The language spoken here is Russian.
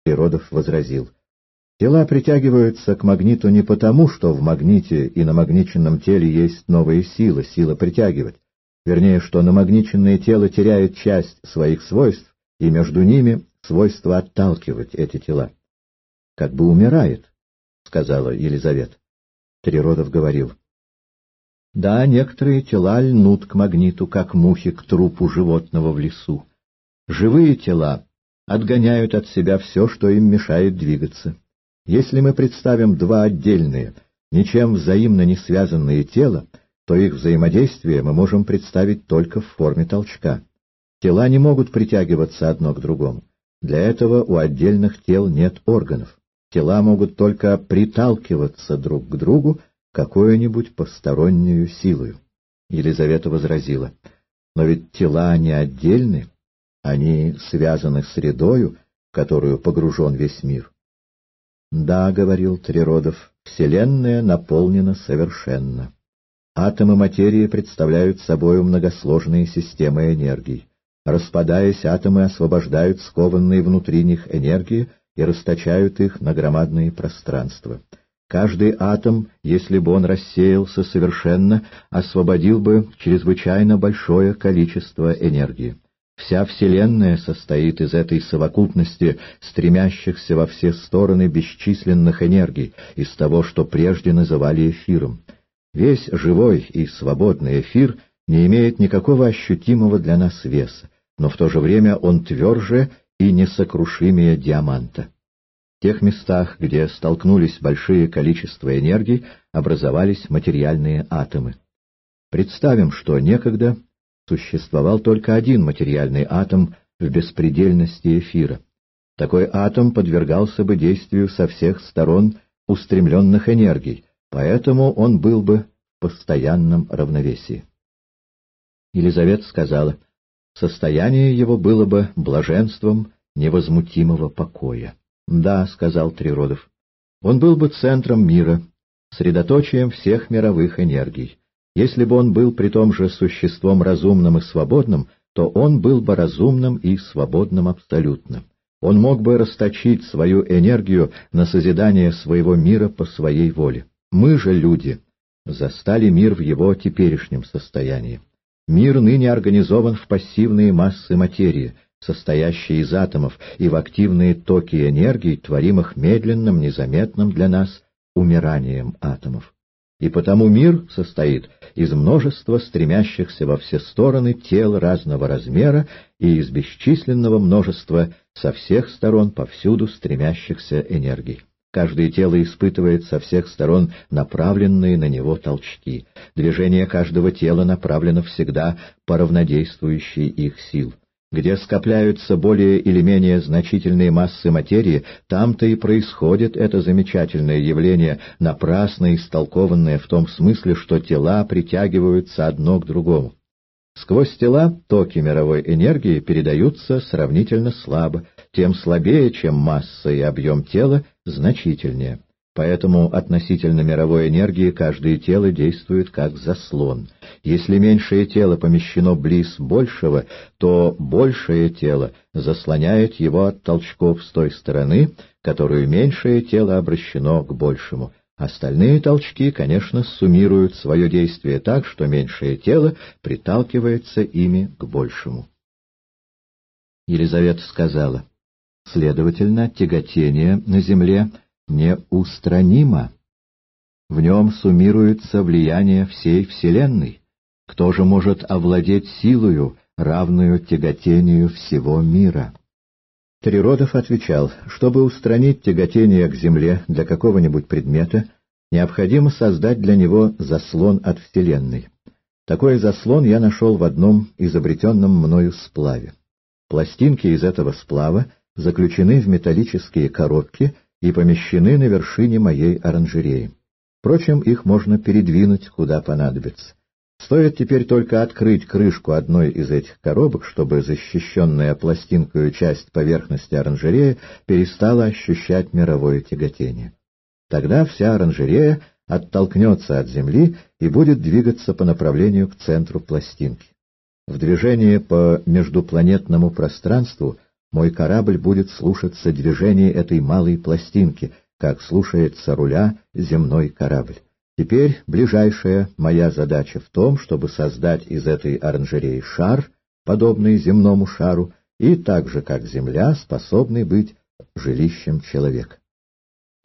Природов возразил: тела притягиваются к магниту не потому, что в магните и намагниченном теле есть новая сила, сила притягивать. Вернее, что намагниченное тело теряет часть своих свойств, и между ними свойство отталкивать эти тела. — Как бы умирает, — сказала Елизавета. Триродов говорил: да, некоторые тела льнут к магниту, как мухи к трупу животного в лесу. Живые тела отгоняют от себя все, что им мешает двигаться. Если мы представим два отдельные, ничем взаимно не связанные тела, то их взаимодействие мы можем представить только в форме толчка. Тела не могут притягиваться одно к другому. Для этого у отдельных тел нет органов. Тела могут только приталкиваться друг к другу какую-нибудь постороннюю силою. Елизавета возразила: но ведь тела не отдельны, они связаны средою, в которую погружен весь мир. Да, — говорил Триродов, — Вселенная наполнена совершенно. Атомы материи представляют собою многосложные системы энергий. Распадаясь, атомы освобождают скованные внутри них энергии и расточают их на громадные пространства. Каждый атом, если бы он рассеялся совершенно, освободил бы чрезвычайно большое количество энергии. Вся Вселенная состоит из этой совокупности стремящихся во все стороны бесчисленных энергий, из того, что прежде называли эфиром. Весь живой и свободный эфир не имеет никакого ощутимого для нас веса, но в то же время он тверже и несокрушимее диаманта. В тех местах, где столкнулись большие количества энергий, образовались материальные атомы. Представим, что некогда существовал только один материальный атом в беспредельности эфира. Такой атом подвергался бы действию со всех сторон устремленных энергий, поэтому он был бы в постоянном равновесии. Елизавета сказала: состояние его было бы блаженством невозмутимого покоя. Да, — сказал Триродов, — он был бы центром мира, средоточием всех мировых энергий. Если бы он был при том же существом разумным и свободным, то он был бы разумным и свободным абсолютно. Он мог бы расточить свою энергию на созидание своего мира по своей воле. Мы же, люди, застали мир в его теперешнем состоянии. Мир ныне организован в пассивные массы материи, состоящие из атомов, и в активные токи энергий, творимых медленным, незаметным для нас умиранием атомов. И потому мир состоит из множества стремящихся во все стороны тел разного размера и из бесчисленного множества со всех сторон повсюду стремящихся энергий. Каждое тело испытывает со всех сторон направленные на него толчки. Движение каждого тела направлено всегда по равнодействующей их сил. Где скопляются более или менее значительные массы материи, там-то и происходит это замечательное явление, напрасно истолкованное в том смысле, что тела притягиваются одно к другому. Сквозь тела токи мировой энергии передаются сравнительно слабо, тем слабее, чем масса и объем тела значительнее. Поэтому относительно мировой энергии каждое тело действует как заслон. Если меньшее тело помещено близ большего, то большее тело заслоняет его от толчков с той стороны, которую меньшее тело обращено к большему. Остальные толчки, конечно, суммируют свое действие так, что меньшее тело приталкивается ими к большему. Елизавета сказала: следовательно, тяготение на Земле неустранимо. В нем суммируется влияние всей Вселенной. Кто же может овладеть силою, равную тяготению всего мира? Триродов отвечал: чтобы устранить тяготение к Земле для какого-нибудь предмета, необходимо создать для него заслон от Вселенной. Такой заслон я нашел в одном изобретенном мною сплаве. Пластинки из этого сплава заключены в металлические коробки и помещены на вершине моей оранжереи. Впрочем, их можно передвинуть, куда понадобится. Стоит теперь только открыть крышку одной из этих коробок, чтобы защищенная пластинкою часть поверхности оранжереи перестала ощущать мировое тяготение. Тогда вся оранжерея оттолкнется от земли и будет двигаться по направлению к центру пластинки. В движении по междупланетному пространству мой корабль будет слушаться движения этой малой пластинки, как слушается руля земной корабль. Теперь ближайшая моя задача в том, чтобы создать из этой оранжереи шар, подобный земному шару, и так же, как Земля, способный быть жилищем человека.